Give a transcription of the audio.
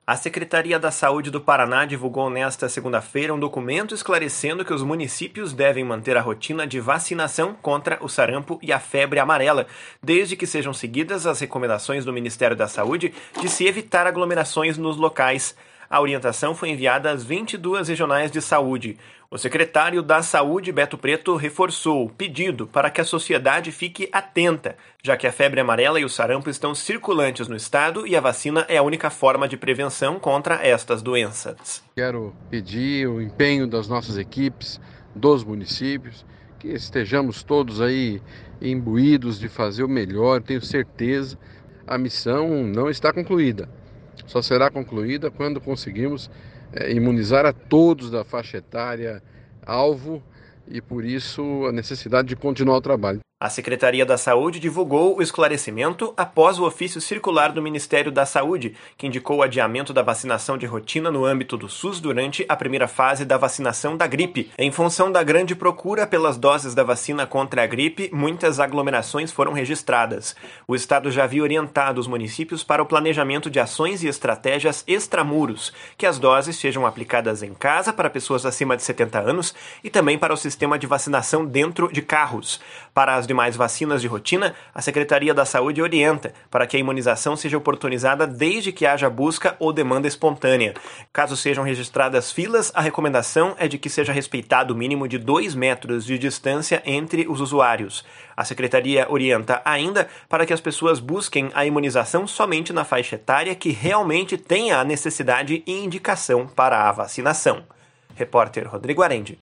A Secretaria da Saúde do Paraná divulgou nesta segunda-feira um documento esclarecendo que os municípios devem manter a rotina de vacinação contra o sarampo e a febre amarela, desde que sejam seguidas as recomendações do Ministério da Saúde de se evitar aglomerações nos locais. A orientação foi enviada às 22 regionais de saúde. O secretário da Saúde, Beto Preto, reforçou o pedido para que a sociedade fique atenta, já que a febre amarela e o sarampo estão circulantes no estado e a vacina é a única forma de prevenção contra estas doenças. Quero pedir o empenho das nossas equipes, dos municípios, que estejamos todos aí imbuídos de fazer o melhor. Tenho certeza, a missão não está concluída. Só será concluída quando conseguirmos imunizar a todos da faixa etária alvo e, por isso, a necessidade de continuar o trabalho. A Secretaria da Saúde divulgou o esclarecimento após o ofício circular do Ministério da Saúde, que indicou o adiamento da vacinação de rotina no âmbito do SUS durante a primeira fase da vacinação da gripe. Em função da grande procura pelas doses da vacina contra a gripe, muitas aglomerações foram registradas. O Estado já havia orientado os municípios para o planejamento de ações e estratégias extramuros, que as doses sejam aplicadas em casa para pessoas acima de 70 anos e também para o sistema de vacinação dentro de carros. Para as demais vacinas de rotina, a Secretaria da Saúde orienta para que a imunização seja oportunizada desde que haja busca ou demanda espontânea. Caso sejam registradas filas, a recomendação é de que seja respeitado o mínimo de 2 metros de distância entre os usuários. A Secretaria orienta ainda para que as pessoas busquem a imunização somente na faixa etária que realmente tenha a necessidade e indicação para a vacinação. Repórter Rodrigo Arendi.